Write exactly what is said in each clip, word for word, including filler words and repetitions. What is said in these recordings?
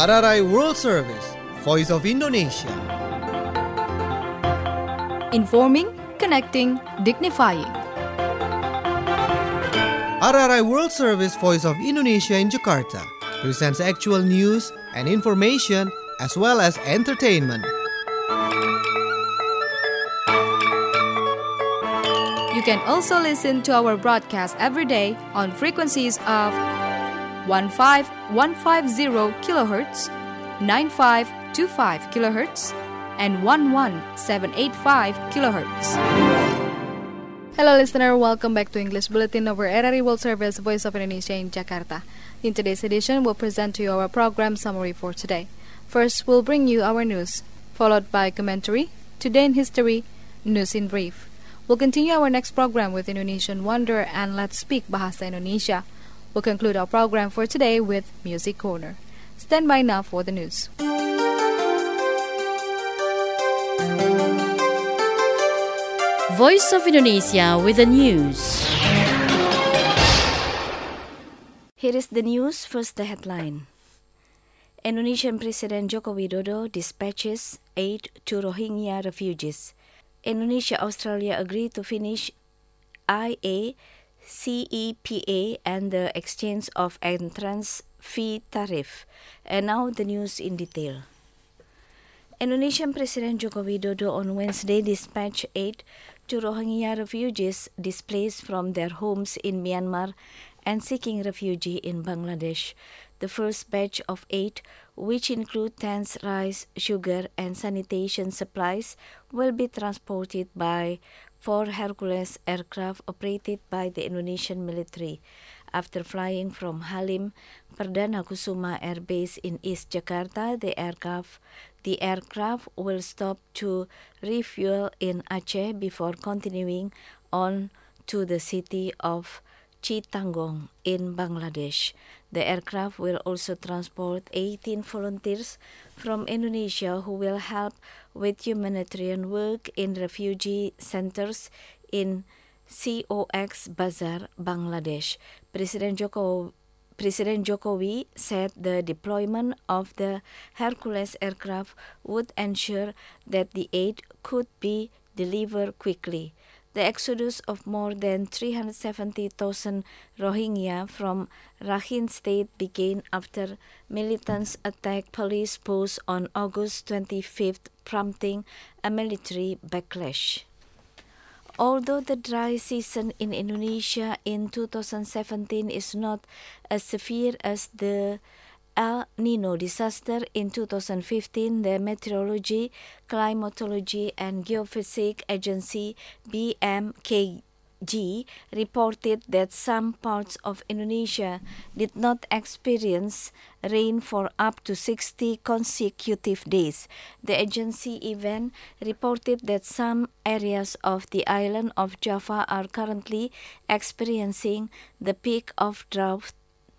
R R I World Service, Voice of Indonesia. Informing, connecting, dignifying. R R I World Service, Voice of Indonesia in Jakarta presents actual news and information as well as entertainment. You can also listen to our broadcast every day on frequencies of fifteen fifty kilohertz, ninety-five twenty-five kilohertz, and eleven seven eighty-five kilohertz. Hello listener, welcome back to English Bulletin of R R I World Service, Voice of Indonesia in Jakarta. In today's edition, we'll present to you our program summary for today. First, we'll bring you our news, followed by commentary, Today in History, News in Brief. We'll continue our next program with Indonesian Wonder and Let's Speak Bahasa Indonesia. We'll conclude our program for today with Music Corner. Stand by now for the news. Voice of Indonesia with the news. Here is the news, first the headline. Indonesian President Joko Widodo dispatches aid to Rohingya refugees. Indonesia-Australia agreed to finish I A C E P A and the exchange of entrance fee tariff. And now the news in detail. Indonesian President Joko Widodo on Wednesday dispatched aid to Rohingya refugees displaced from their homes in Myanmar and seeking refuge in Bangladesh. The first batch of aid, which include tents, rice, sugar, and sanitation supplies, will be transported by four Hercules aircraft operated by the Indonesian military. After flying from Halim Perdana Kusuma Air Base in East Jakarta, the aircraft the aircraft will stop to refuel in Aceh before continuing on to the city of Chittagong in Bangladesh. The aircraft will also transport eighteen volunteers from Indonesia who will help with humanitarian work in refugee centers in Cox Bazar, Bangladesh. President Joko President Jokowi said the deployment of the Hercules aircraft would ensure that the aid could be delivered quickly. The exodus of more than three hundred seventy thousand Rohingya from Rakhine State began after militants attacked police posts on August twenty-fifth, prompting a military backlash. Although the dry season in Indonesia in two thousand seventeen is not as severe as the El Nino disaster in two thousand fifteen, the Meteorology, Climatology and Geophysics Agency B M K G reported that some parts of Indonesia did not experience rain for up to sixty consecutive days. The agency even reported that some areas of the island of Java are currently experiencing the peak of drought.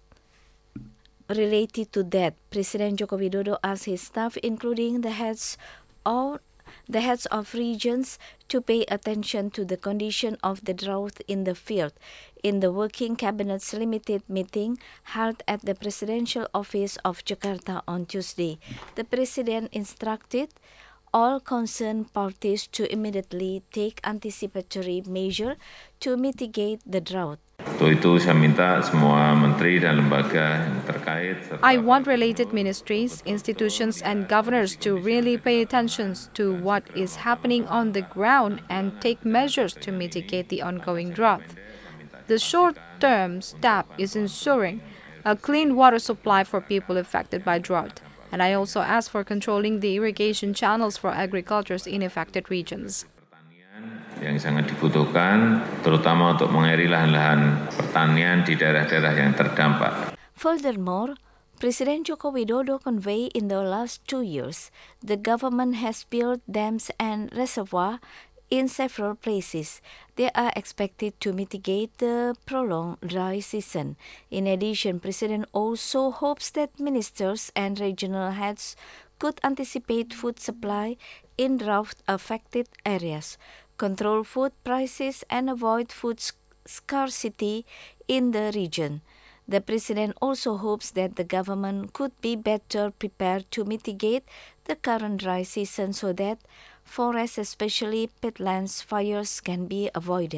Related to that, President Joko Widodo asked his staff, including the heads of the heads of regions, to pay attention to the condition of the drought in the field. In the Working Cabinet's limited meeting held at the Presidential Office of Jakarta on Tuesday, the President instructed all concerned parties to immediately take anticipatory measures to mitigate the drought. Untuk itu saya minta semua menteri dan lembaga yang terkait. I want related ministries, institutions, and governors to really pay attention to what is happening on the ground and take measures to mitigate the ongoing drought. The short-term step is ensuring a clean water supply for people affected by drought. And I also ask for controlling the irrigation channels for agriculture in affected regions. Yang sangat dibutuhkan, terutama untuk mengairi lahan-lahan pertanian di daerah-daerah yang terdampak. Furthermore, President Joko Widodo conveyed in the last two years, the government has built dams and reservoirs in several places. They are expected to mitigate the prolonged dry season. In addition, President also hopes that ministers and regional heads could anticipate food supply in drought-affected areas, control food prices, and avoid food scarcity in the region. The president also hopes that the government could be better prepared to mitigate the current dry season so that forests, especially peatlands fires, can be avoided.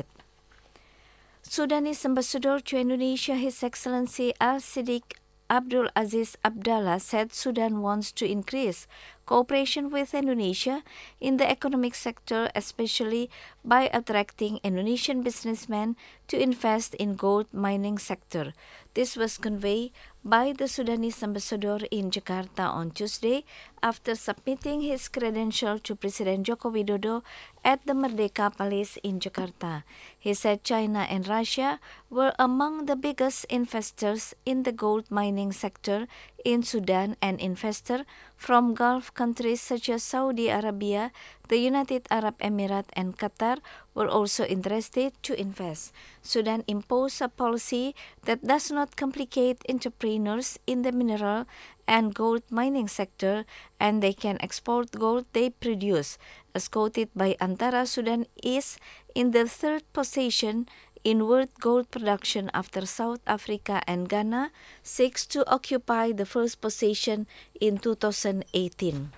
Sudanese Ambassador to Indonesia, His Excellency Al-Siddiq Abdul Aziz Abdallah, said Sudan wants to increase cooperation with Indonesia in the economic sector, especially by attracting Indonesian businessmen to invest in gold mining sector. This was conveyed by the Sudanese ambassador in Jakarta on Tuesday after submitting his credential to President Joko Widodo at the Merdeka Palace in Jakarta. He said China and Russia were among the biggest investors in the gold mining sector in Sudan, and investors from Gulf countries such as Saudi Arabia, the United Arab Emirates, and Qatar were also interested to invest. Sudan imposed a policy that does not complicate entrepreneurs in the mineral and gold mining sector, and they can export gold they produce. As quoted by Antara, Sudan is in the third position in world gold production after South Africa, and Ghana seeks to occupy the first position in two thousand eighteen.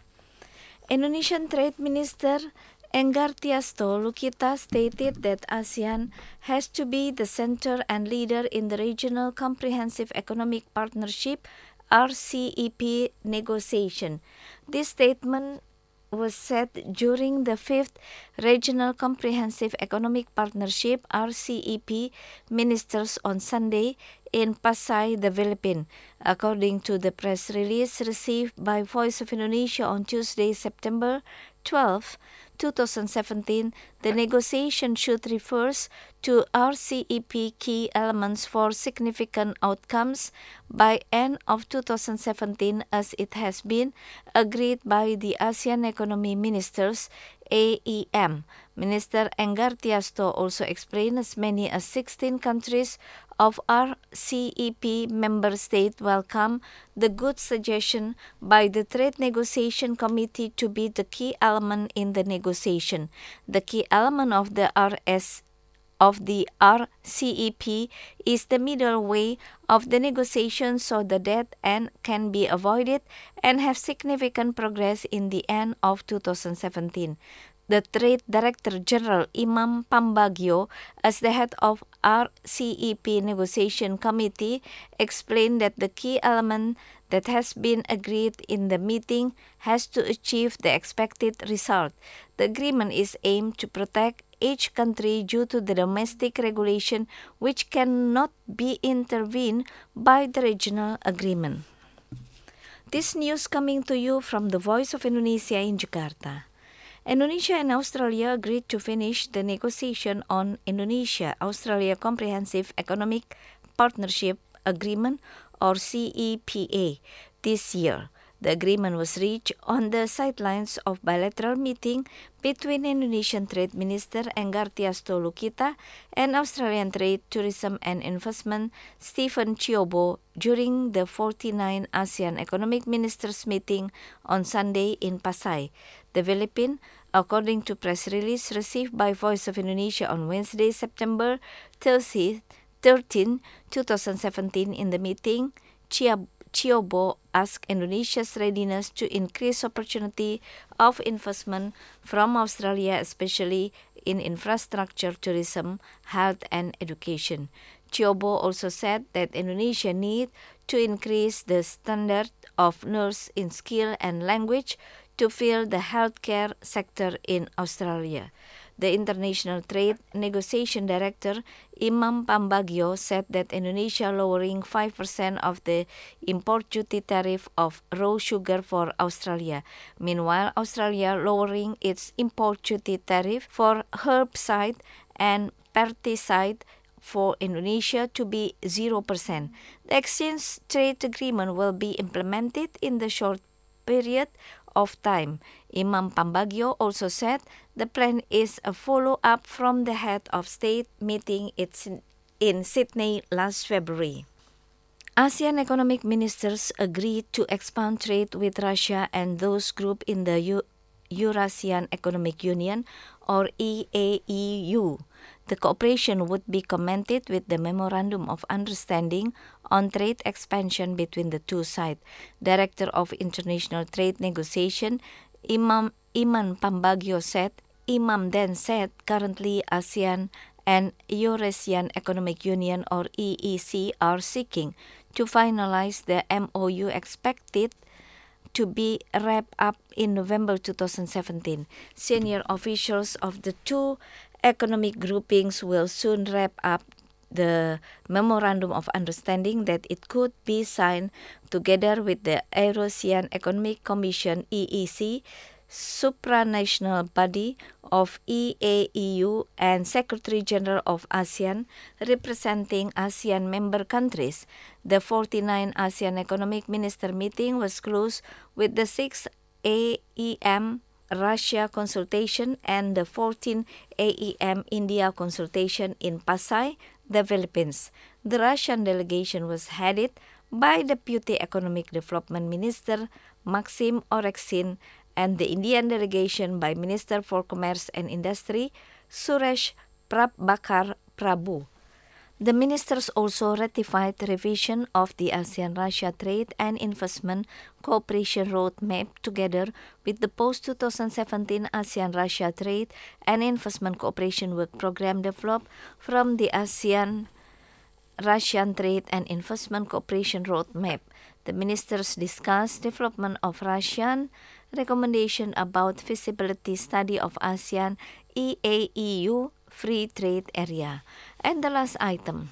Indonesian Trade Minister Enggartiasto Lukita stated that ASEAN has to be the center and leader in the Regional Comprehensive Economic Partnership R C E P negotiation. This statement was said during the fifth Regional Comprehensive Economic Partnership R C E P ministers on Sunday in Pasay, the Philippines. According to the press release received by Voice of Indonesia on Tuesday, September twelfth, two thousand seventeen, the negotiation should refer to R C E P key elements for significant outcomes by end of two thousand seventeen, as it has been agreed by the ASEAN Economy Ministers, A E M. Minister Enggartiasto also explained as many as sixteen countries of R C E P member states welcome the good suggestion by the Trade Negotiation Committee to be the key element in the negotiation. The key element of the R S of the R C E P is the middle way of the negotiation so the dead end can be avoided and have significant progress in the end of two thousand seventeen. The Trade Director General Imam Pambagio, as the head of R C E P Negotiation Committee, explained that the key element that has been agreed in the meeting has to achieve the expected result. The agreement is aimed to protect each country due to the domestic regulation which cannot be intervened by the regional agreement. This news coming to you from the Voice of Indonesia in Jakarta. Indonesia and Australia agreed to finish the negotiation on Indonesia-Australia Comprehensive Economic Partnership Agreement, or C E P A, this year. The agreement was reached on the sidelines of bilateral meeting between Indonesian Trade Minister Enggartiasto Lukita and Australian Trade, Tourism and Investment Stephen Chiobo during the forty-ninth ASEAN Economic Ministers meeting on Sunday in Pasay, the Philippines. According to press release received by Voice of Indonesia on Wednesday, September thirtieth, twenty seventeen, in the meeting, Chiobo asked Indonesia's readiness to increase opportunity of investment from Australia, especially in infrastructure, tourism, health, and education. Chiobo also said that Indonesia needs to increase the standard of nurse in skill and language to fill the healthcare sector in Australia. The International Trade Negotiation Director, Imam Pambagio, said that Indonesia lowering five percent of the import duty tariff of raw sugar for Australia. Meanwhile, Australia lowering its import duty tariff for herbicide and pesticide for Indonesia to be zero percent. The exchange trade agreement will be implemented in the short period of time. Imam Pambagio also said the plan is a follow-up from the head of state meeting in Sydney last February. ASEAN economic ministers agreed to expand trade with Russia and those grouped in the U- Eurasian Economic Union, or E A E U. The cooperation would be commented with the Memorandum of Understanding on Trade Expansion between the two sides. Director of International Trade Negotiation, Imam Iman Pambagio said, Imam then said, currently ASEAN and Eurasian Economic Union or E E C are seeking to finalize the M O U expected to be wrapped up in November two thousand seventeen. Senior officials of the two economic groupings will soon wrap up the Memorandum of Understanding that it could be signed together with the Eurasian Economic Commission E E C, supranational body of E A E U, and Secretary General of ASEAN, representing ASEAN member countries. The forty-ninth ASEAN Economic Minister meeting was closed with the sixth A E M Russia consultation and the fourteenth A E M India consultation in Pasay, the Philippines. The Russian delegation was headed by Deputy Economic Development Minister Maxim Oreksin, and the Indian delegation by Minister for Commerce and Industry Suresh Prabhakar Prabhu. The ministers also ratified the revision of the ASEAN-Russia Trade and Investment Cooperation Roadmap together with the post-twenty seventeen ASEAN-Russia Trade and Investment Cooperation Work Program developed from the ASEAN-Russian Trade and Investment Cooperation Roadmap. The ministers discussed development of Russian recommendation about feasibility study of ASEAN E A E U Free Trade Area. And the last item.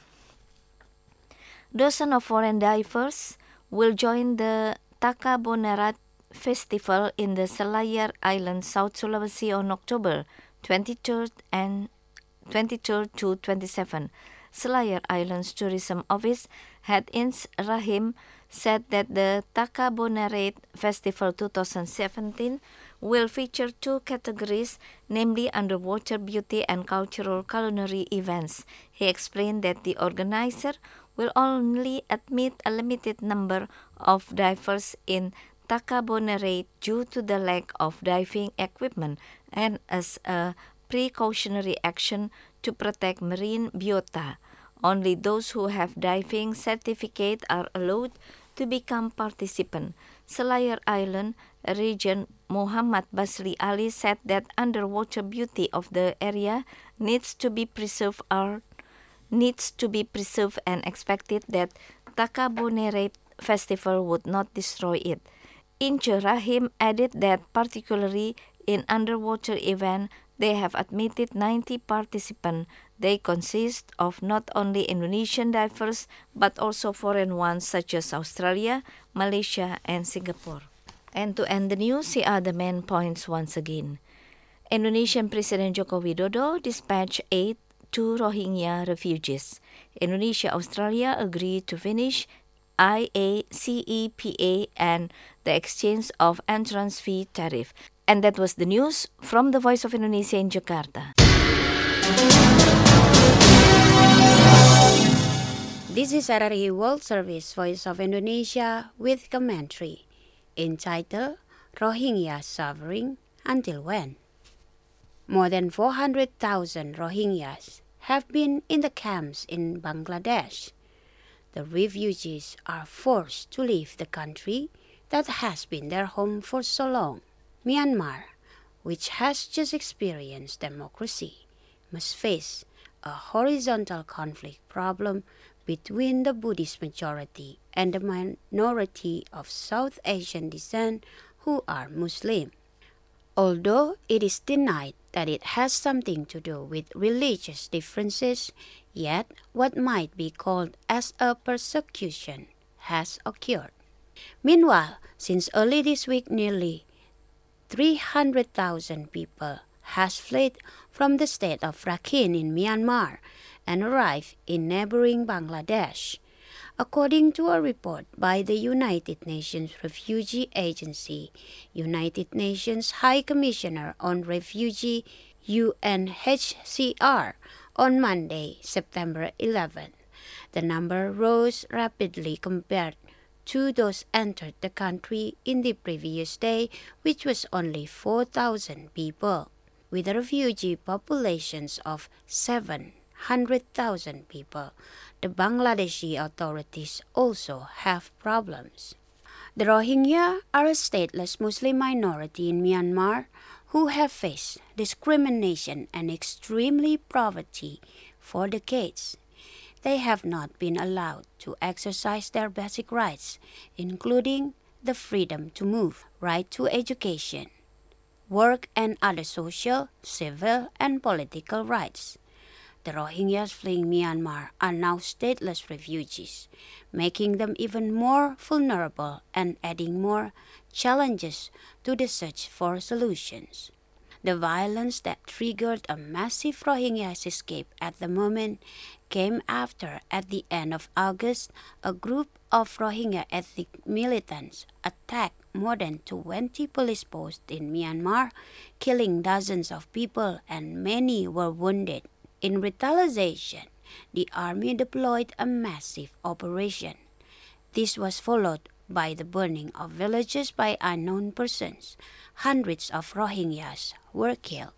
Dozens of foreign divers will join the Taka Bonerat Festival in the Selayar Island, South Sulawesi on October twenty-third and twenty-third to twenty-seventh. Selayar Islands Tourism Office Head Ins Rahim said that the Taka Bonerat Festival twenty seventeen will feature two categories, namely underwater beauty and cultural culinary events. He explained that the organizer will only admit a limited number of divers in Taka Bonerat due to the lack of diving equipment and as a precautionary action to protect marine biota. Only those who have diving certificate are allowed to become participant. Selayar Island Region Muhammad Basri Ali said that underwater beauty of the area needs to be preserved or needs to be preserved and expected that Taka Bonerat Festival would not destroy it. Inche Rahim added that particularly in underwater event, they have admitted ninety participants. They consist of not only Indonesian divers but also foreign ones such as Australia, Malaysia, and Singapore. And to end the news, here are the main points once again. Indonesian President Joko Widodo dispatched aid to Rohingya refugees. Indonesia-Australia agreed to finish I A C E P A and the exchange of entrance fee tariff. And that was the news from the Voice of Indonesia in Jakarta. This is R R I World Service Voice of Indonesia with commentary entitled Rohingya Suffering Until When? More than four hundred thousand Rohingyas have been in the camps in Bangladesh. The refugees are forced to leave the country that has been their home for so long. Myanmar, which has just experienced democracy, must face a horizontal conflict problem between the Buddhist majority and the minority of South Asian descent who are Muslim. Although it is denied that it has something to do with religious differences, yet what might be called as a persecution has occurred. Meanwhile, since early this week, nearly three hundred thousand people has fled from the state of Rakhine in Myanmar and arrived in neighboring Bangladesh. According to a report by the United Nations Refugee Agency, United Nations High Commissioner on Refugee U N H C R on Monday, September eleventh, the number rose rapidly compared to those entered the country in the previous day, which was only four thousand people. With refugee populations of seven hundred thousand people, the Bangladeshi authorities also have problems. The Rohingya are a stateless Muslim minority in Myanmar who have faced discrimination and extremely poverty for decades. They have not been allowed to exercise their basic rights, including the freedom to move, right to education, work, and other social, civil, and political rights. The Rohingyas fleeing Myanmar are now stateless refugees, making them even more vulnerable and adding more challenges to the search for solutions. The violence that triggered a massive Rohingya escape at the moment came after, at the end of August, a group of Rohingya ethnic militants attacked more than twenty police posts in Myanmar, killing dozens of people and many were wounded. In retaliation, the army deployed a massive operation. This was followed by the burning of villages by unknown persons. Hundreds of Rohingyas were killed.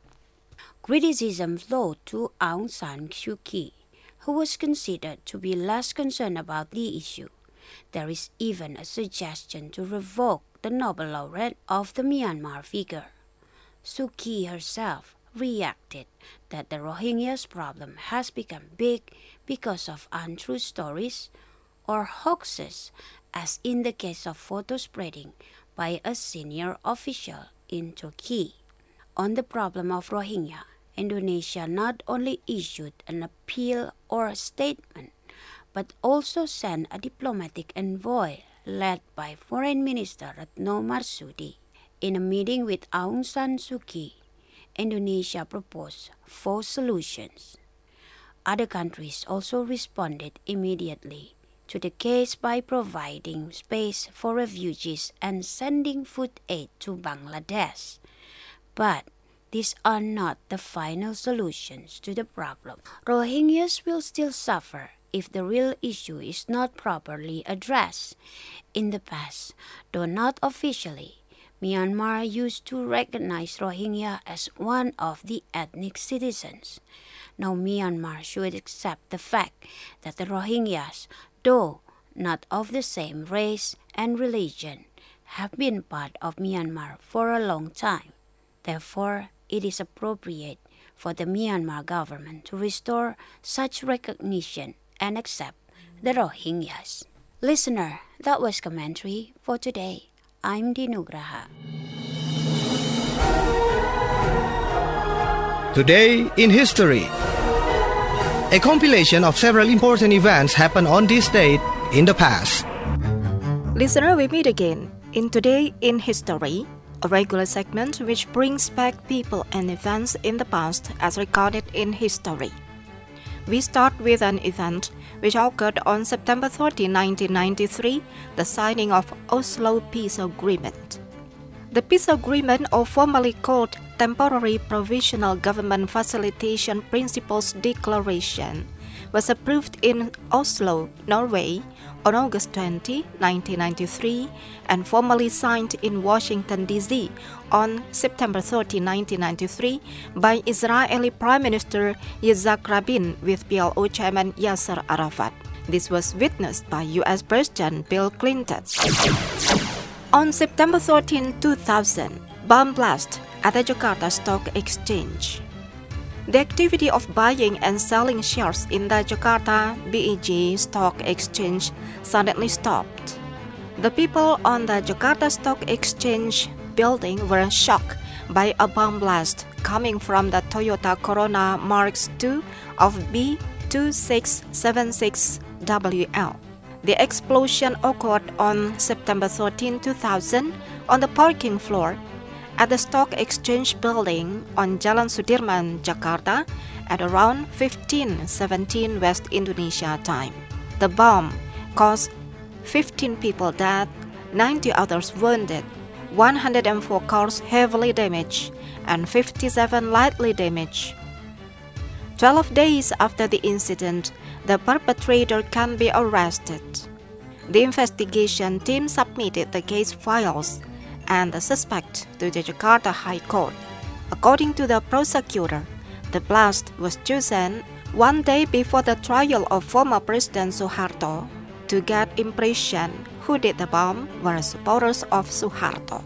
Criticism flowed to Aung San Suu Kyi, who was considered to be less concerned about the issue. There is even a suggestion to revoke the Nobel laureate of the Myanmar figure. Suu Kyi herself reacted that the Rohingyas problem has become big because of untrue stories or hoaxes, as in the case of photo spreading by a senior official in Turkey. On the problem of Rohingya, Indonesia not only issued an appeal or a statement, but also sent a diplomatic envoy led by Foreign Minister Retno Marsudi. In a meeting with Aung San Suu Kyi, Indonesia proposed four solutions. Other countries also responded immediately to the case by providing space for refugees and sending food aid to Bangladesh. But these are not the final solutions to the problem. Rohingyas will still suffer if the real issue is not properly addressed. In the past, though not officially, Myanmar used to recognize Rohingya as one of the ethnic citizens. Now Myanmar should accept the fact that the Rohingyas, though not of the same race and religion, have been part of Myanmar for a long time. Therefore, it is appropriate for the Myanmar government to restore such recognition and accept the Rohingyas. Listener, that was commentary for today. I'm Dinugraha. Today in History. A compilation of several important events happened on this date in the past. Listener, we meet again in Today in History, a regular segment which brings back people and events in the past as recorded in history. We start with an event which occurred on September thirteenth, nineteen ninety-three, the signing of Oslo Peace Agreement. The peace agreement, or formerly called Temporary Provisional Government Facilitation Principles Declaration, was approved in Oslo, Norway on August twentieth, nineteen ninety-three and formally signed in Washington, D C on September thirteenth, nineteen ninety-three by Israeli Prime Minister Yitzhak Rabin with P L O Chairman Yasser Arafat. This was witnessed by U S President Bill Clinton. On September thirteenth, two thousand, bomb blast at the Jakarta Stock Exchange. The activity of buying and selling shares in the Jakarta B E J Stock Exchange suddenly stopped. The people on the Jakarta Stock Exchange building were shocked by a bomb blast coming from the Toyota Corona Mark two of B two six seven six W L. The explosion occurred on September thirteenth, two thousand on the parking floor at the Stock Exchange building on Jalan Sudirman, Jakarta at around fifteen seventeen West Indonesia time. The bomb caused fifteen people dead, ninety others wounded, one hundred four cars heavily damaged, and fifty-seven lightly damaged. Twelve days after the incident, the perpetrator can be arrested. The investigation team submitted the case files and the suspect to the Jakarta High Court. According to the prosecutor, the blast was chosen one day before the trial of former President Suharto to get impression who did the bomb were supporters of Suharto.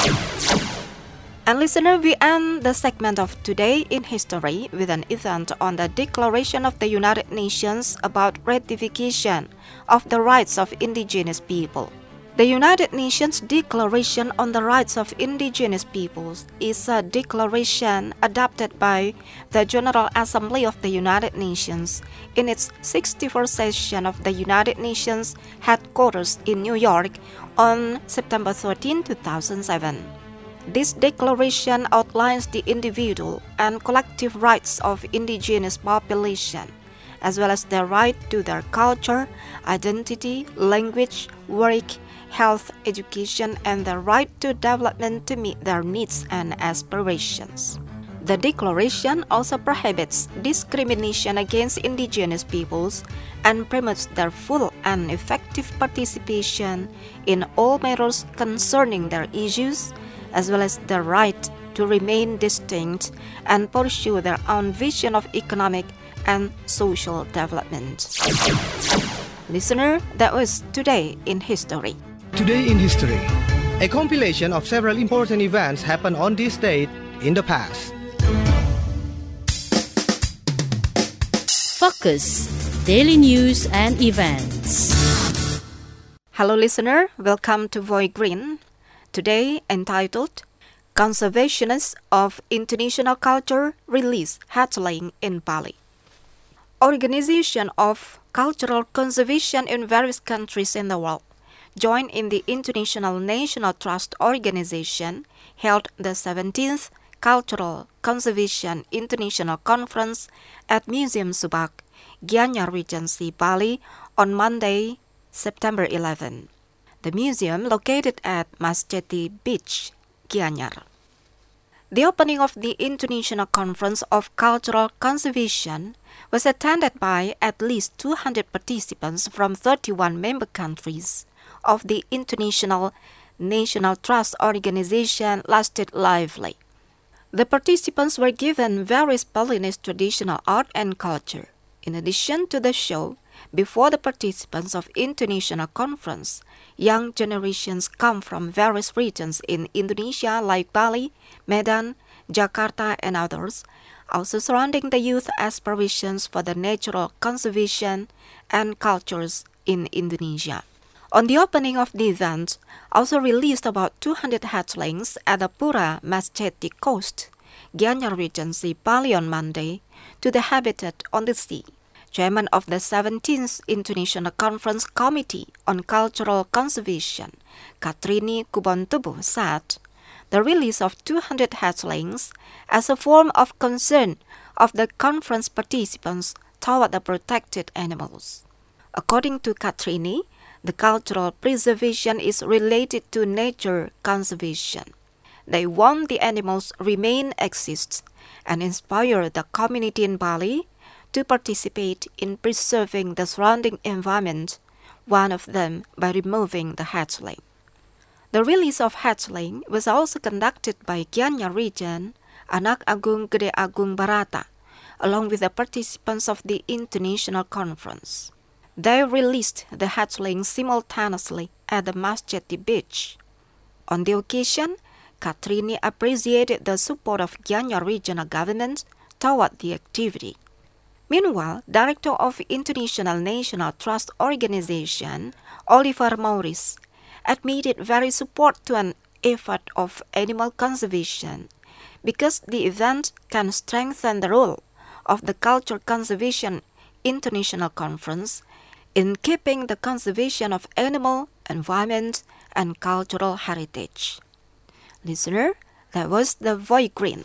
And listener, we end the segment of Today in History with an event on the Declaration of the United Nations about ratification of the rights of indigenous people. The United Nations Declaration on the Rights of Indigenous Peoples is a declaration adopted by the General Assembly of the United Nations in its sixty-first session of the United Nations headquarters in New York on September thirteenth, two thousand seven. This declaration outlines the individual and collective rights of indigenous population, as well as their right to their culture, identity, language, work, health, education, and the right to development to meet their needs and aspirations. The declaration also prohibits discrimination against indigenous peoples and promotes their full and effective participation in all matters concerning their issues, as well as the right to remain distinct and pursue their own vision of economic and social development. Listener, that was Today in History. Today in History, a compilation of several important events happened on this date in the past. Focus Daily News and Events. Hello listener, welcome to Voice Green. Today entitled Conservationists of International Culture Release Hatchling in Bali. Organization of Cultural Conservation in various countries in the world joined in the International National Trust Organization held the seventeenth Cultural Conservation International Conference at Museum Subak, Gianyar Regency, Bali on Monday, September eleventh. The museum located at Masjeti Beach, Gianyar. The opening of the International Conference of Cultural Conservation was attended by at least two hundred participants from thirty-one member countries of the International National Trust Organization lasted lively. The participants were given various Balinese traditional art and culture. In addition to the show, before the participants of International Conference, young generations come from various regions in Indonesia like Bali, Medan, Jakarta, and others, also surrounding the youth aspirations for the natural conservation and cultures in Indonesia. On the opening of the event, also released about two hundred hatchlings at the Pura Masjeti Coast, Gianyar Regency, Bali on Monday, to the habitat on the sea. Chairman of the seventeenth International Conference Committee on Cultural Conservation, Katrini Kubontubu, said, the release of two hundred hatchlings as a form of concern of the conference participants toward the protected animals. According to Katrini, the cultural preservation is related to nature conservation. They want the animals remain exist and inspire the community in Bali to participate in preserving the surrounding environment, one of them by removing the hatchling. The release of hatchling was also conducted by Gianyar Region, Anak Agung Gede Agung Barata, along with the participants of the International Conference. They released the hatchling simultaneously at the Masjeti Beach. On the occasion, Katrini appreciated the support of Gianyar Regional Government toward the activity. Meanwhile, Director of International National Trust Organization, Oliver Maurice, admitted very support to an effort of animal conservation because the event can strengthen the role of the Culture Conservation International Conference in keeping the conservation of animal, environment, and cultural heritage. Listener, that was the Voice Green.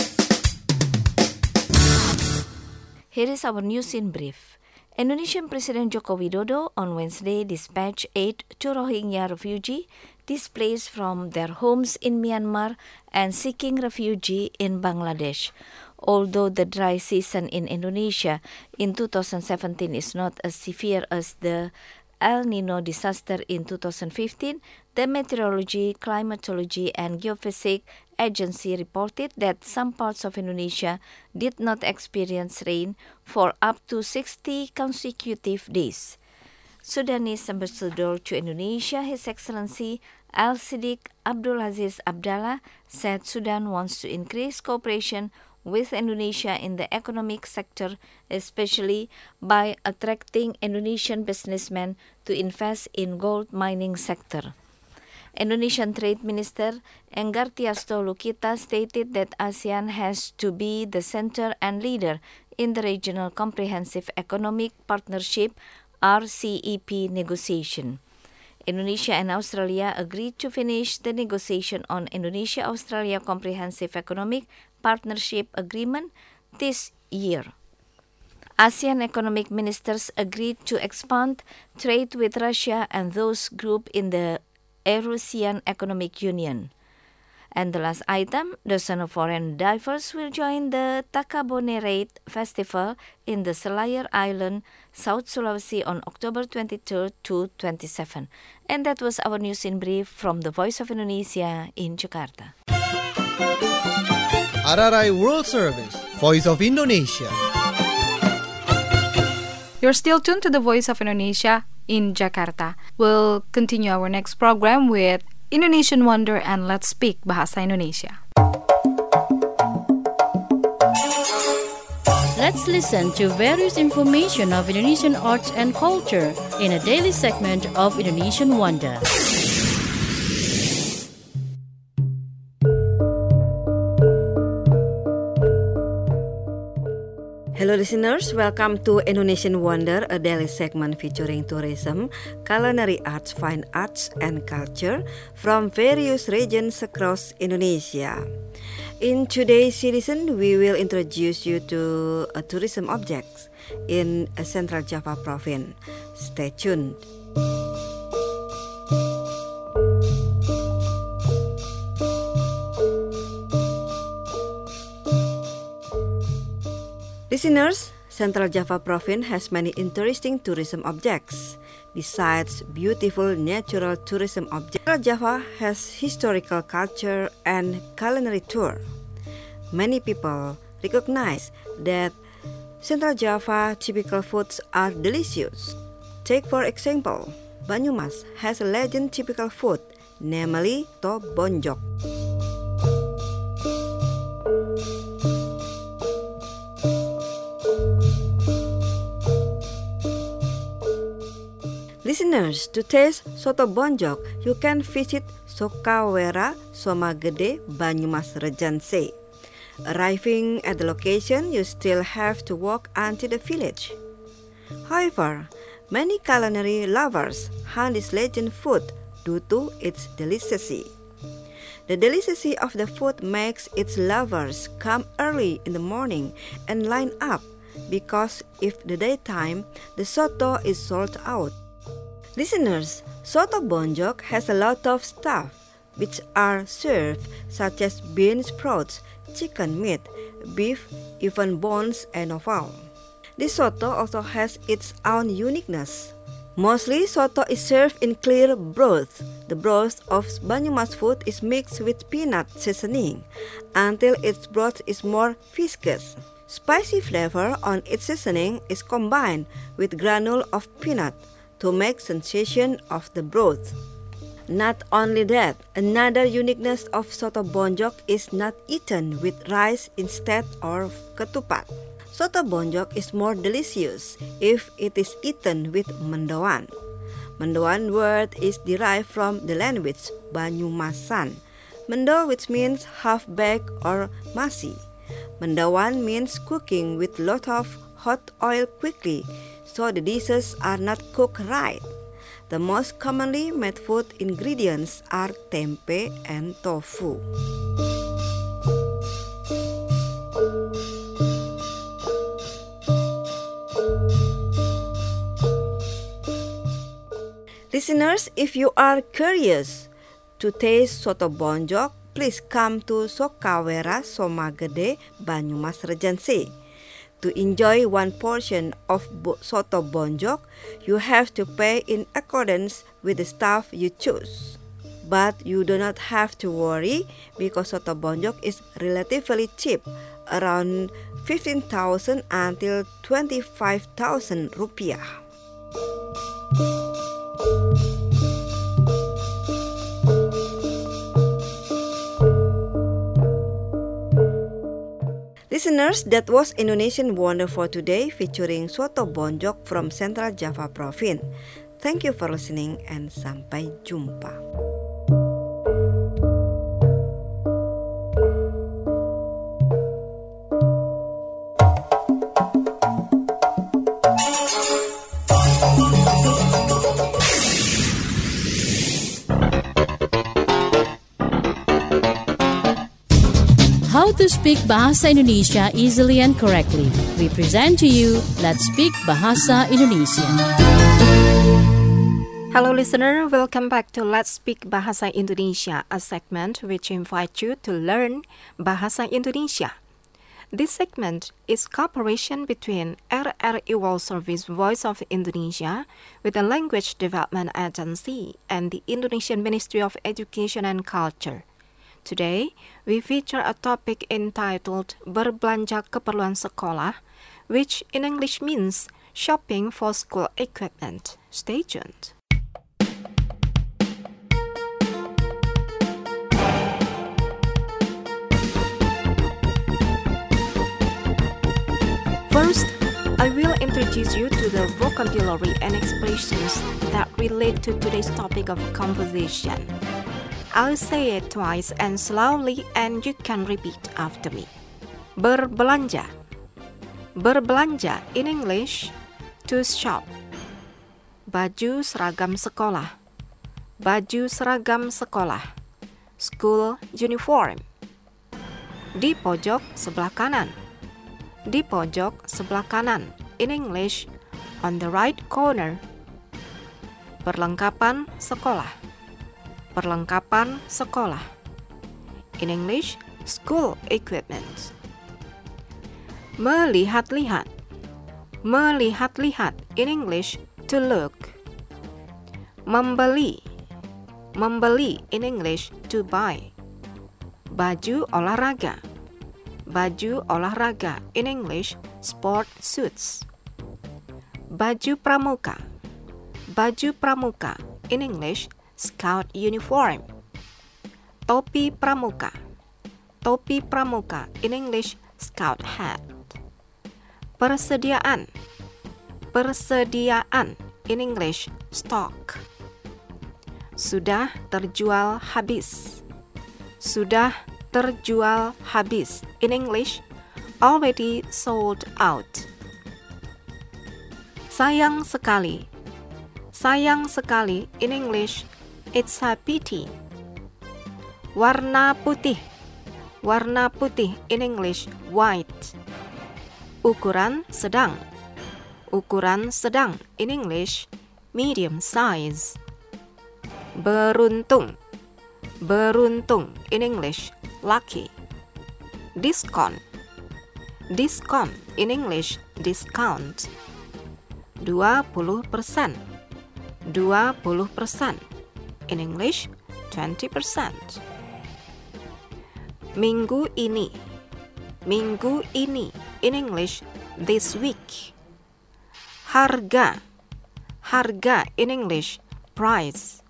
Here is our news in brief. Indonesian President Joko Widodo on Wednesday dispatched aid to Rohingya refugees displaced from their homes in Myanmar and seeking refuge in Bangladesh. Although the dry season in Indonesia in two thousand seventeen is not as severe as the El Nino disaster in two thousand fifteen, the Meteorology, Climatology and Geophysics Agency reported that some parts of Indonesia did not experience rain for up to sixty consecutive days. Sudanese Ambassador to Indonesia, His Excellency Al-Siddiq Abdulaziz Abdallah, said Sudan wants to increase cooperation with Indonesia in the economic sector, especially by attracting Indonesian businessmen to invest in gold mining sector. Indonesian Trade Minister Enggartiasto Lukita stated that ASEAN has to be the center and leader in the Regional Comprehensive Economic Partnership R C E P negotiation. Indonesia and Australia agreed to finish the negotiation on Indonesia-Australia Comprehensive Economic Partnership Agreement this year. ASEAN economic ministers agreed to expand trade with Russia and those grouped in the Eurasian Economic Union. And the last item, dozens of foreign divers will join the Takabonerate Festival in the Selayar Island, South Sulawesi on October twenty-third to twenty-seventh. And that was our news in brief from the Voice of Indonesia in Jakarta. R R I World Service, Voice of Indonesia. You're still tuned to the Voice of Indonesia in Jakarta. We'll continue our next program with Indonesian Wonder and Let's Speak Bahasa Indonesia. Let's listen to various information of Indonesian arts and culture in a daily segment of Indonesian Wonder. Hello listeners, welcome to Indonesian Wonder, a daily segment featuring tourism, culinary arts, fine arts and culture from various regions across Indonesia. In today's edition, we will introduce you to a tourism objects in Central Java province. Stay tuned. Listeners, Central Java province has many interesting tourism objects. Besides beautiful natural tourism objects, Central Java has historical culture and culinary tour. Many people recognize that Central Java typical foods are delicious. Take for example, Banyumas has a legend typical food, namely to bonjok. Listeners, to taste soto bonjok, you can visit Sokawera Somagede Banyumas Regency. Arriving at the location, you still have to walk until the village. However, many culinary lovers hunt this legend food due to its delicacy. The delicacy of the food makes its lovers come early in the morning and line up, because if the daytime, the soto is sold out. Listeners, soto bonjok has a lot of stuff which are served, such as bean sprouts, chicken meat, beef, even bones and offal. This soto also has its own uniqueness. Mostly, soto is served in clear broth. The broth of Banyumas food is mixed with peanut seasoning until its broth is more viscous. Spicy flavor on its seasoning is combined with granule of peanut to make sensation of the broth. Not only that, another uniqueness of soto bonjok is not eaten with rice instead of ketupat. Soto bonjok is more delicious if it is eaten with mendoan. Mendoan word is derived from the language Banyumasan. Mendo, which means half-baked or masih. Mendoan means cooking with lot of hot oil quickly, so the dishes are not cooked right. The most commonly made food ingredients are tempe and tofu. Listeners, if you are curious to taste soto bonjok, please come to Sokawera Somagede Banyumas Regency. To enjoy one portion of bo- soto bonjok, you have to pay in accordance with the stuff you choose. But you do not have to worry because soto bonjok is relatively cheap, around fifteen thousand until twenty-five thousand rupiah. Listeners, that was Indonesian Wonder for today featuring Soto Bonjok from Central Java Province. Thank you for listening and sampai jumpa. How to speak Bahasa Indonesia easily and correctly. We present to you Let's Speak Bahasa Indonesia. Hello listener, welcome back to Let's Speak Bahasa Indonesia, a segment which invites you to learn Bahasa Indonesia. This segment is cooperation between R R I World Service Voice of Indonesia with the Language Development Agency and the Indonesian Ministry of Education and Culture. Today, we feature a topic entitled Berbelanja Keperluan Sekolah, which in English means shopping for school equipment. Stay tuned. First, I will introduce you to the vocabulary and expressions that relate to today's topic of conversation. I'll say it twice and slowly and you can repeat after me. Berbelanja. Berbelanja in English, to shop. Baju seragam sekolah. Baju seragam sekolah. School uniform. Di pojok sebelah kanan. Di pojok sebelah kanan. In English, on the right corner. Perlengkapan sekolah. Perlengkapan sekolah. In English, school equipment. Melihat-lihat. Melihat-lihat. In English, to look. Membeli. Membeli. In English, to buy. Baju olahraga. Baju olahraga. In English, sport suits. Baju pramuka. Baju pramuka. In English, Scout uniform. Topi pramuka. Topi pramuka. In English, Scout hat. Persediaan. Persediaan. In English, stock. Sudah terjual habis. Sudah terjual habis. In English, already sold out. Sayang sekali. Sayang sekali. In English, it's a pity. Warna putih. Warna putih. In English, white. Ukuran sedang. Ukuran sedang. In English, medium size. Beruntung. Beruntung. In English, lucky. Diskon. Diskon. In English, discount. dua puluh persen. dua puluh persen. In English, twenty percent. Minggu ini. Minggu ini. In English, this week. Harga. Harga. In English, price.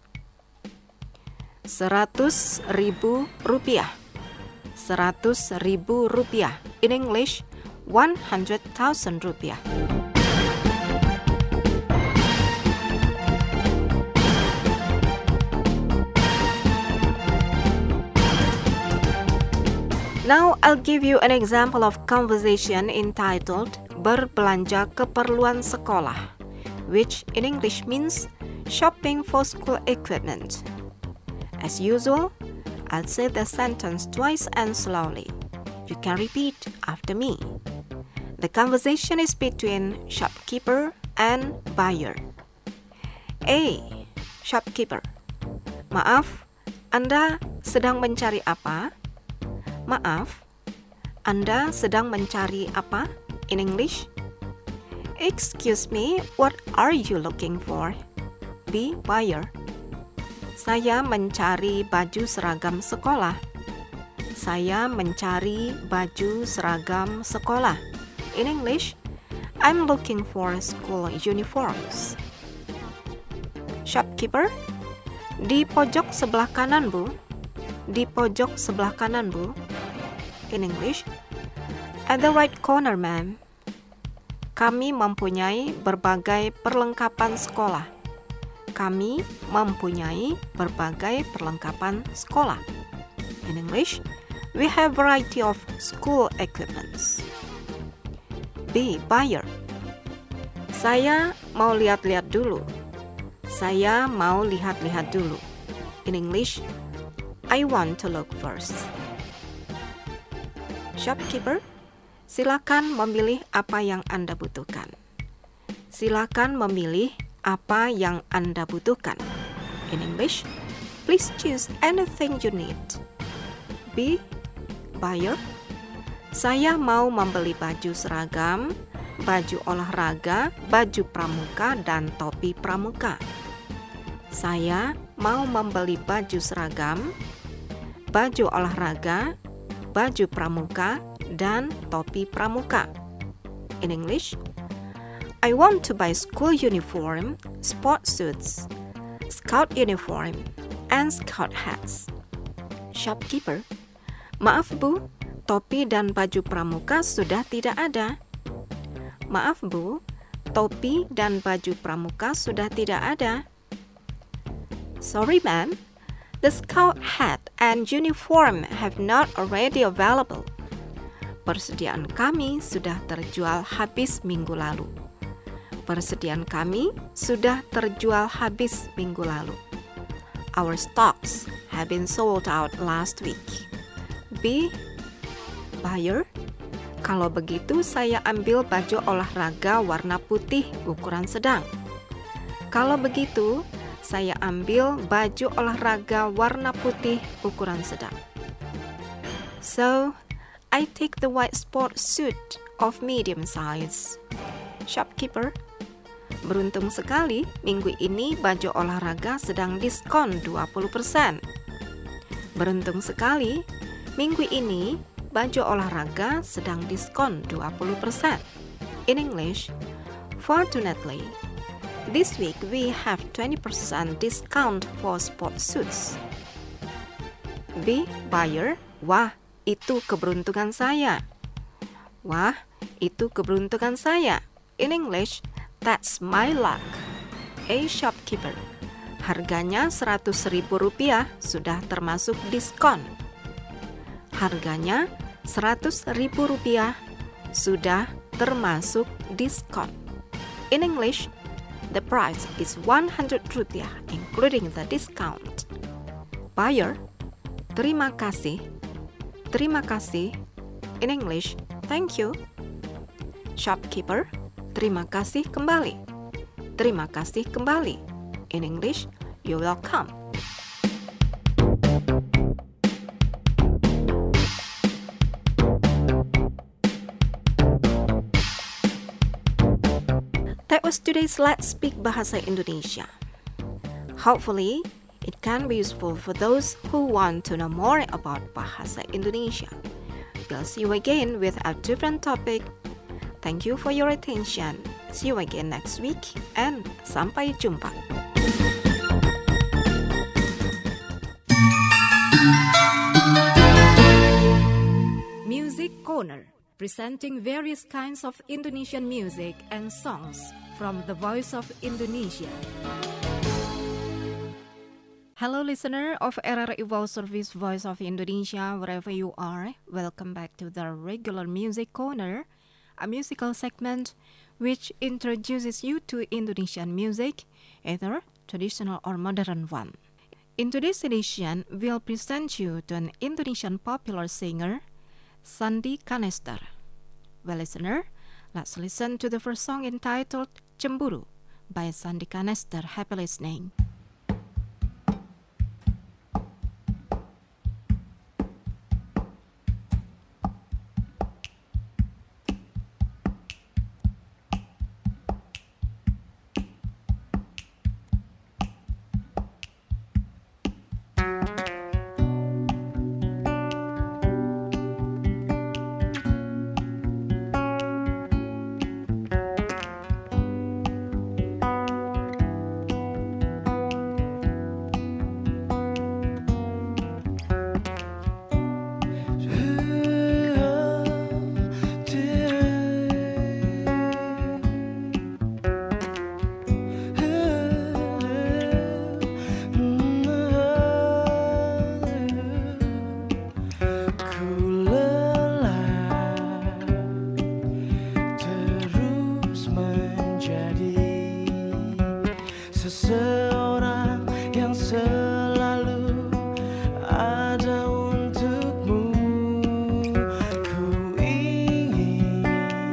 Seratus ribu rupiah. Seratus ribu rupiah. In English, one hundred thousand rupiah. Now I'll give you an example of conversation entitled Berbelanja Keperluan Sekolah, which in English means shopping for school equipment. As usual, I'll say the sentence twice and slowly. You can repeat after me. The conversation is between shopkeeper and buyer. A. Shopkeeper. Maaf, Anda sedang mencari apa? Maaf, Anda sedang mencari apa? In English, excuse me, what are you looking for? B. Buyer. Saya mencari baju seragam sekolah. Saya mencari baju seragam sekolah. In English, I'm looking for school uniforms. Shopkeeper. Di pojok sebelah kanan, Bu. Di pojok sebelah kanan, Bu. In English, at the right corner, ma'am. Kami mempunyai berbagai perlengkapan sekolah. Kami mempunyai berbagai perlengkapan sekolah. In English, we have variety of school equipments. B. Buyer. Saya mau lihat-lihat dulu. Saya mau lihat-lihat dulu. In English, I want to look first. Shopkeeper. Silakan memilih apa yang Anda butuhkan. Silakan memilih apa yang Anda butuhkan. In English, please choose anything you need. B. Buyer. Saya mau membeli baju seragam, baju olahraga, baju pramuka, dan topi pramuka. Saya mau membeli baju seragam, baju olahraga, baju pramuka, dan topi pramuka. In English, I want to buy school uniform, sport suits, scout uniform, and scout hats. Shopkeeper. Maaf, Bu, topi dan baju pramuka sudah tidak ada. Maaf, Bu, topi dan baju pramuka sudah tidak ada. Sorry, ma'am, the scout hat and uniform have not already available. Persediaan kami sudah terjual habis minggu lalu. Persediaan kami sudah terjual habis minggu lalu. Our stocks have been sold out last week. B. Buyer. Kalau begitu saya ambil baju olahraga warna putih ukuran sedang. Kalau begitu saya ambil baju olahraga warna putih ukuran sedang. So, I take the white sport suit of medium size. Shopkeeper. Beruntung sekali, minggu ini baju olahraga sedang diskon dua puluh persen. Beruntung sekali, minggu ini baju olahraga sedang diskon dua puluh persen. In English, fortunately, this week we have twenty percent discount for sport suits. B. Buyer. Wah, itu keberuntungan saya. Wah, itu keberuntungan saya. In English, that's my luck. A. Shopkeeper. Harganya seratus ribu rupiah sudah termasuk diskon. Harganya seratus ribu rupiah sudah termasuk diskon. In English, the price is one hundred rupiah including the discount. Buyer. Terima kasih. Terima kasih. In English, thank you. Shopkeeper. Terima kasih kembali. Terima kasih kembali. In English, you're welcome. That was today's Let's Speak Bahasa Indonesia. Hopefully, it can be useful for those who want to know more about Bahasa Indonesia. We'll see you again with a different topic. Thank you for your attention. See you again next week and sampai jumpa. Music Corner, presenting various kinds of Indonesian music and songs from the Voice of Indonesia. Hello listener of R R I World Service Voice of Indonesia, wherever you are, welcome back to the regular Music Corner, a musical segment which introduces you to Indonesian music, either traditional or modern one. In today's edition, we'll present you to an Indonesian popular singer, Sandi Kanester. Well, listener, let's listen to the first song entitled Cemburu by Sandi Kanester. Happy listening. seseorang yang selalu ada untukmu. Ku ingin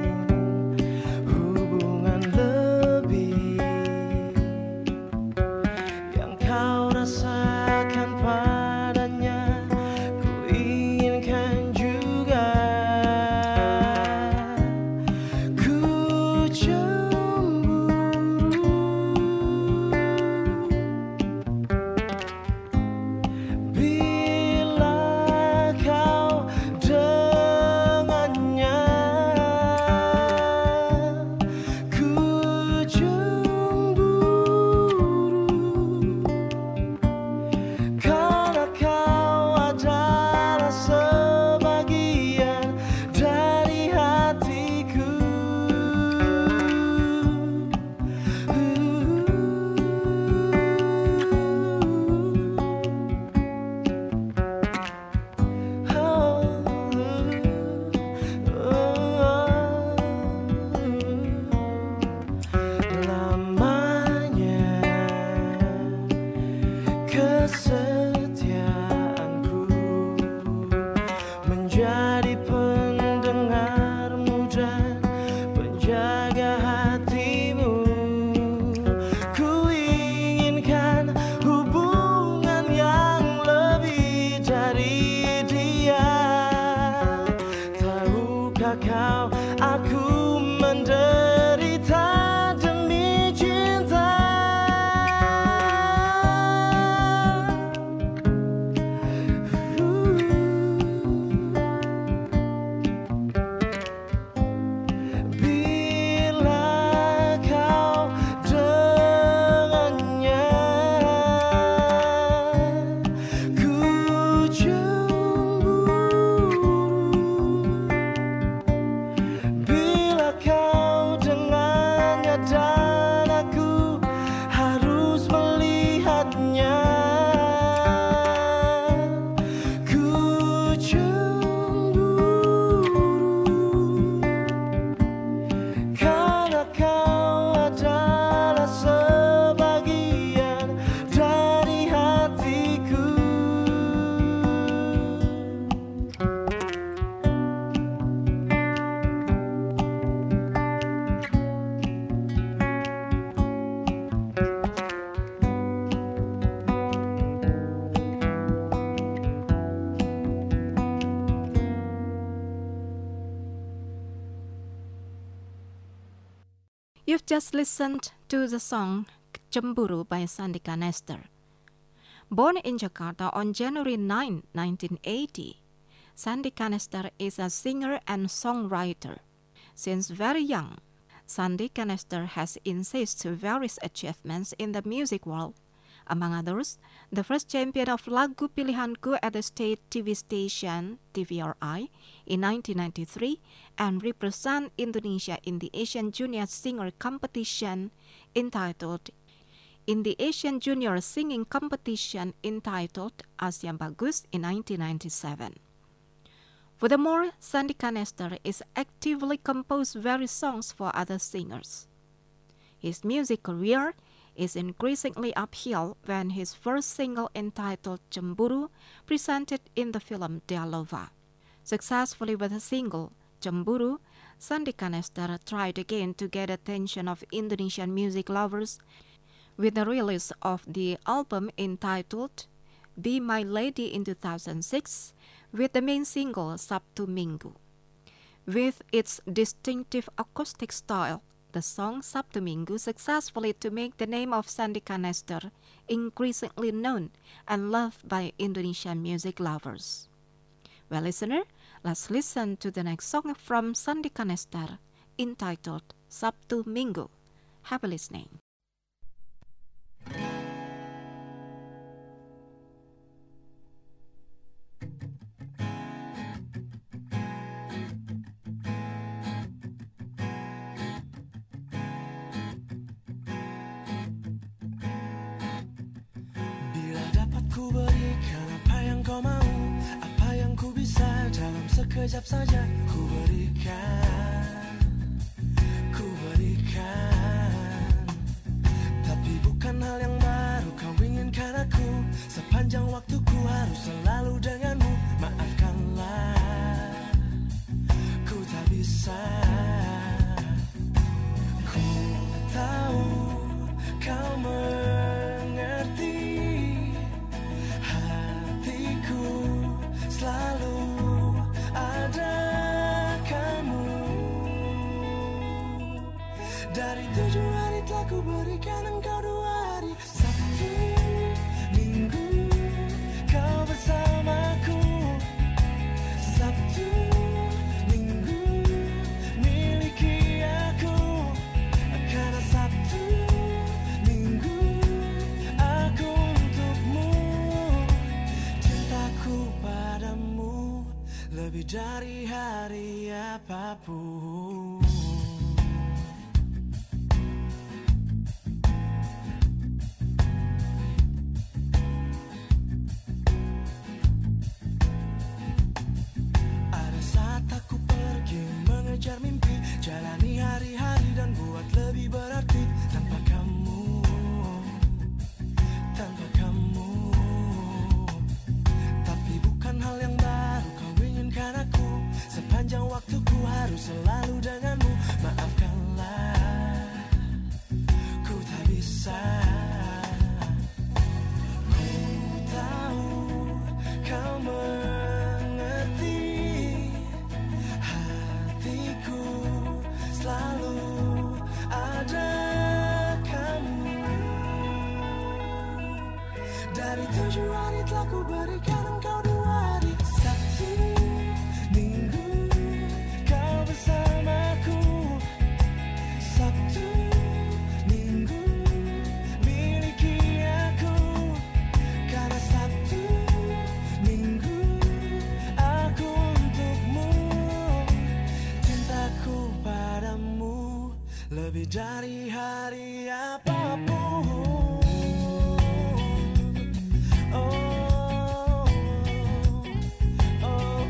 hubungan lebih yang kau rasakan padanya, ku inginkan juga. Ku cemburu bila kau dengannya. Ku cemburu karena kau adalah sebagian dari hatiku. Lamanya kesetiaanku menjadi pendengarmu dan penjaga hatimu. Ku inginkan hubungan yang lebih dari dia. Tahukah kau aku menderita demi cinta. Bila kau dengannya. Ku cemburu bila kau dengannya dan aku harus melihatnya. Ku cemburu karena kau adalah sebagian dari hatiku. You've just listened to the song Cemburu by Sandika Nestor. Born in Jakarta on January ninth, nineteen eighty, Sandika Nestor is a singer and songwriter. Since very young, Sandika Nestor has increased various achievements in the music world. Among others, the first champion of Lagu Pilihanku at the state T V station T V R I in nineteen ninety-three and represent Indonesia in the Asian Junior Singer Competition entitled in the Asian Junior Singing Competition entitled Asia Bagus in nineteen ninety-seven. Furthermore, Sandika Nestor is actively composed various songs for other singers. His music career is increasingly uphill when his first single entitled Cemburu, presented in the film Dealova. Successfully with the single Cemburu, Sandika Nestor tried again to get attention of Indonesian music lovers with the release of the album entitled Be My Lady in two thousand six with the main single Sabtu Minggu. With its distinctive acoustic style, the song Sabtu Minggu successfully to make the name of Sandika Nestor increasingly known and loved by Indonesian music lovers. Well, listener, let's listen to the next song from Sandika Nestor entitled Sabtu Minggu. Happy listening. Ku berikan apa yang kau mau, apa yang ku bisa dalam sekejap saja. Ku berikan, ku berikan, tapi bukan hal yang baru, kau inginkan aku. Sepanjang waktuku harus selalu denganmu. Maafkanlah, ku tak bisa. Ku tahu kau mengerti. Hatiku selalu ada kamu. Dari tujuh hari telah ku berikan engkau dua hari. Sabtu, Minggu, kau bersamaku. Sabtu, Minggu, miliki aku. Karena Sabtu, Minggu, aku untukmu. Cintaku padamu lebih dari hari apapun. Mengejar mimpi, jalani hari-hari dan buat lebih berarti. Tanpa kamu, tanpa kamu. Tapi bukan hal yang baru, kau inginkan aku. Sepanjang waktuku harus selalu denganmu. Maafkanlah, ku tak bisa. Ku tahu kau mengerti. Selalu ada kamu. Dari tujuh hari telah ku berikan engkau dua hari. Sabtu, Minggu, kau bersamaku. Sabtu, Minggu, miliki aku. Karena Sabtu, Minggu, aku untukmu. Cintaku padamu lebih dari hari apapun. Oh, oh, oh,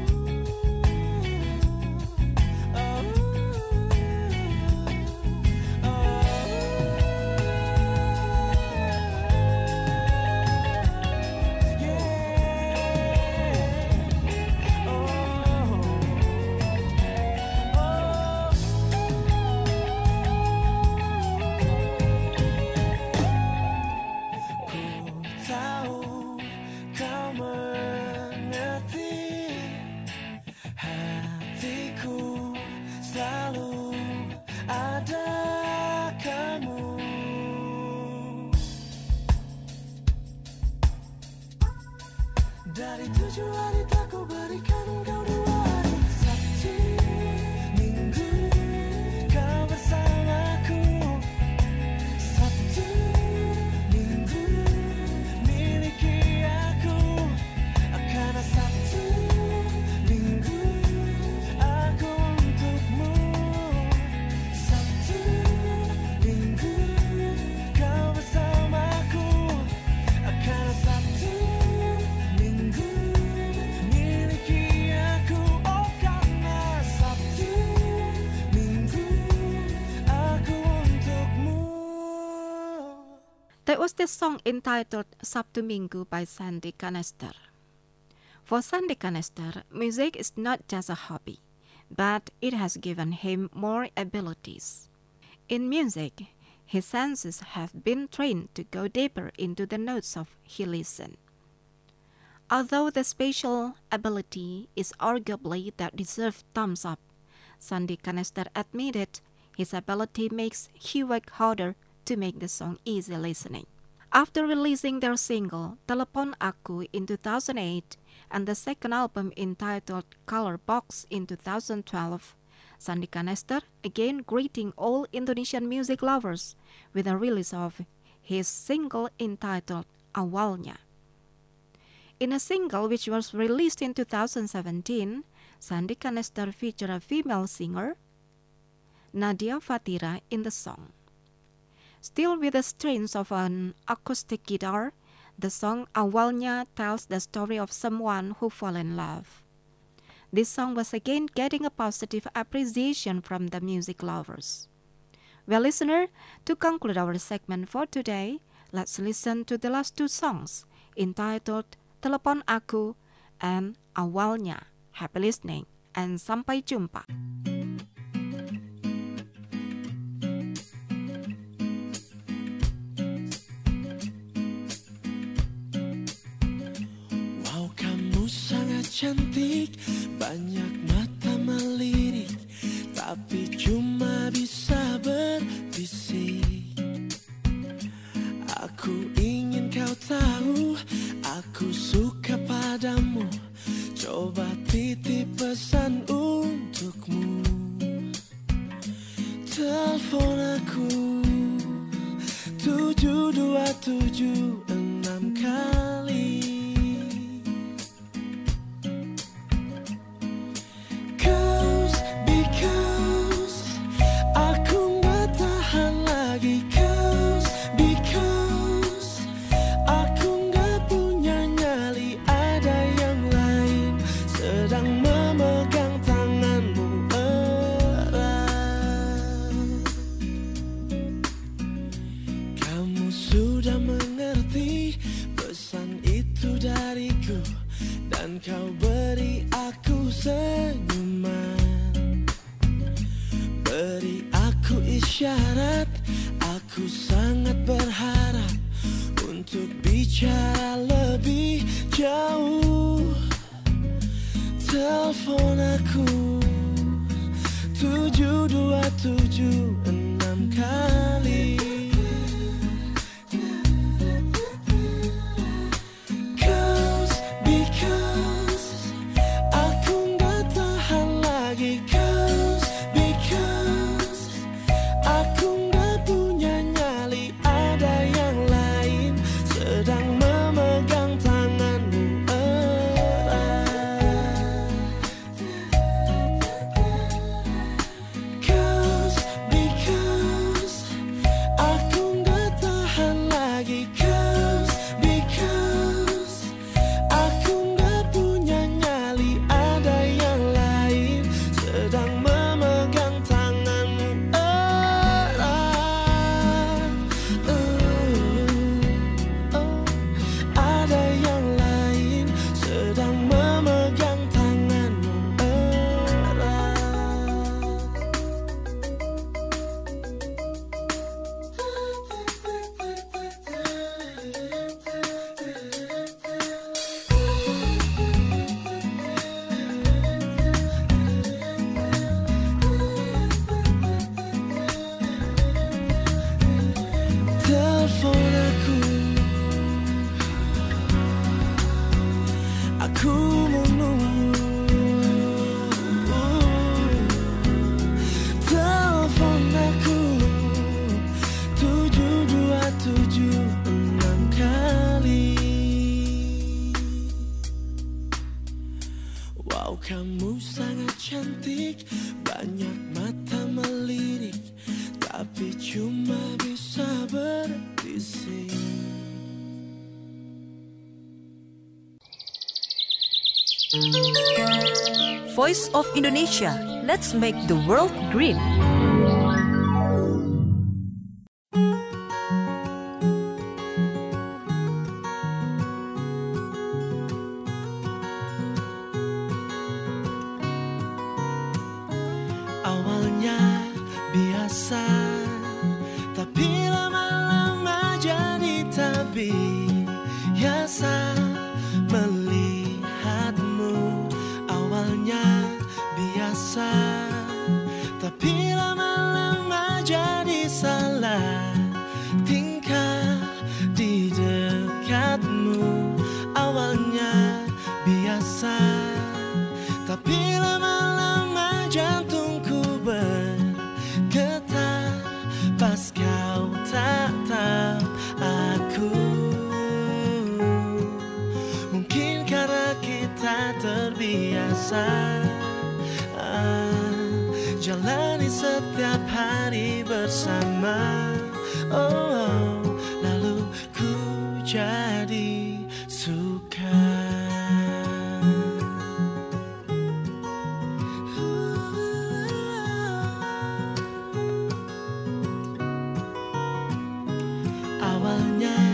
dari tujuh hari tak ku berikan engkau dua hari. Sabtu, Minggu, kau bersamaku. Sabtu, Minggu, miliki aku. Karena Sabtu, Minggu, aku untukmu. Sabtu, Minggu, kau bersamaku. Karena Sabtu, that was the song entitled Sabtu Minggu by Sandy Canester. For Sandy Canester, music is not just a hobby, but it has given him more abilities. In music, his senses have been trained to go deeper into the notes of he listens. Although the spatial ability is arguably that deserved thumbs up, Sandy Canester admitted his ability makes he work harder to make the song easy listening. After releasing their single Telepon Aku in two thousand eight and the second album entitled Color Box in two thousand twelve, Sandy Canester again greeting all Indonesian music lovers with the release of his single entitled Awalnya. In a single which was released in two thousand seventeen, Sandy Canester featured a female singer, Nadia Fatira, in the song. Still with the strains of an acoustic guitar, the song Awalnya tells the story of someone who fell in love. This song was again getting a positive appreciation from the music lovers. Well, listener, to conclude our segment for today, Let's listen to the last two songs entitled Telepon Aku and Awalnya. Happy listening and sampai jumpa. Wow, kamu sangat cantik, banyak mata melirik, tapi cuma bisa berbisik. Aku ingin kau tahu, aku suka padamu. Coba titip pesan untukmu. Telepon aku tujuh dua tujuh enam kali. Cause, because aku gak tahan lagi. Cause, because aku gak punya nyali. Ada yang lain sedang memegang tanganmu erat. Kamu sudah mengerti pesan itu dariku, dan kau beri aku senyuman, beri aku isyarat. Aku sangat berharap untuk bicara lebih jauh. Telepon aku tujuh dua tujuh enam kali. Cause, because aku gak tahan lagi. Cause, because aku gak punya nyali. Ada yang lain sedang memegang tanganmu erat. Cause, because aku gak tahan lagi. Cause, because aku gak punya nyali. Ada yang lain sedang memegang tanganmu erat. Uh, oh, ada yang lain sedang memegang tanganmu erat. Telepon aku, aku menunggu. Telepon aku tujuh dua tujuh enam kali. Wow, kamu sangat cantik, banyak mata melirik, tapi cuma bisa berbisik. Voice of Indonesia. Let's make the world green. Awalnya biasa, tapi lama-lama jadi terbiasa melihatmu. Awalnya biasa, tapi lama-lama jadi salah tingkah di dekatmu. Awalnya biasa, tapi lama-lama jantungku bergetar pas kau tatap aku. Mungkin karena kita terbiasa ah, jalani setiap hari bersama. Oh, oh, lalu ku jadi suka. Awalnya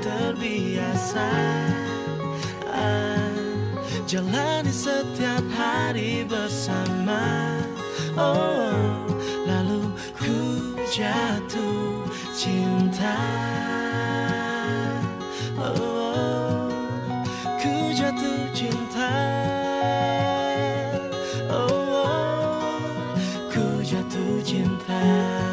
terbiasa ah, jalani setiap hari bersama. Oh, lalu ku jatuh cinta. Oh, ku jatuh cinta. Oh, ku jatuh cinta.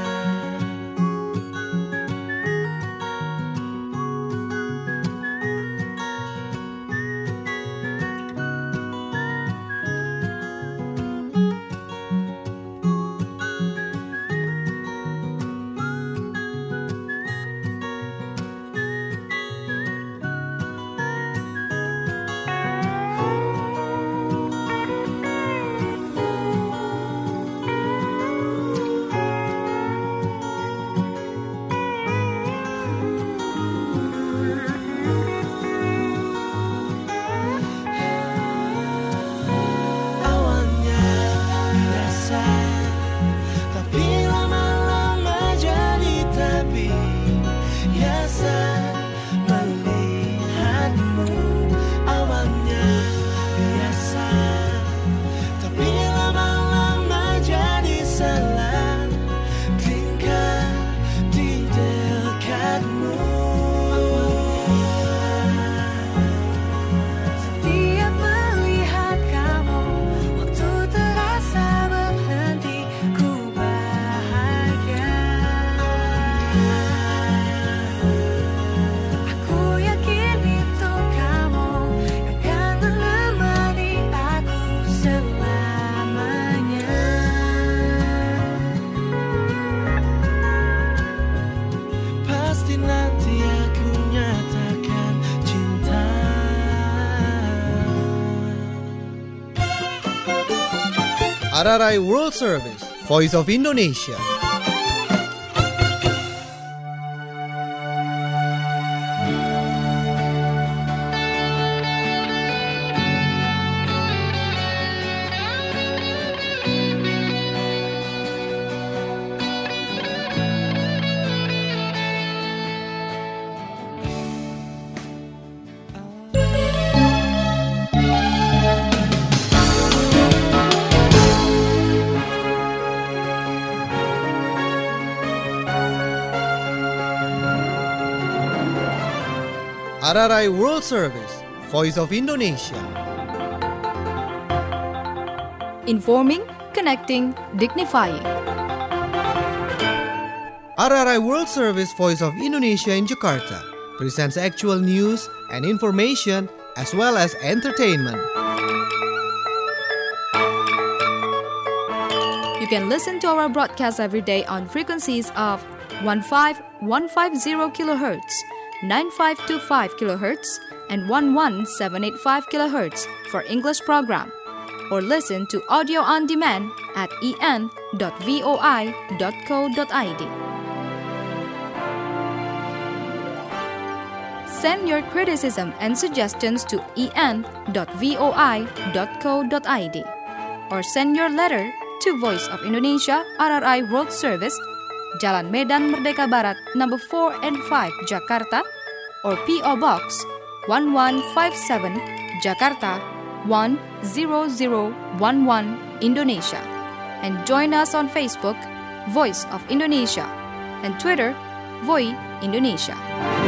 R R I World Service, Voice of Indonesia. R R I World Service, Voice of Indonesia. Informing, connecting, dignifying. R R I World Service, Voice of Indonesia in Jakarta presents actual news and information as well as entertainment. You can listen to our broadcast every day on frequencies of fifteen fifty kilohertz, ninety-five twenty-five kilohertz, and eleven seven eighty-five kilohertz for English program, or listen to audio on demand at e n dot voi dot co dot i d. Send your criticism and suggestions to e n dot voi dot co dot i d, or send your letter to Voice of Indonesia R R I World Service, Jalan Medan Merdeka Barat, number four and five, Jakarta, or P O Box one one five seven, Jakarta one zero zero one one, Indonesia. And join us on Facebook, Voice of Indonesia, and Twitter, Voi Indonesia.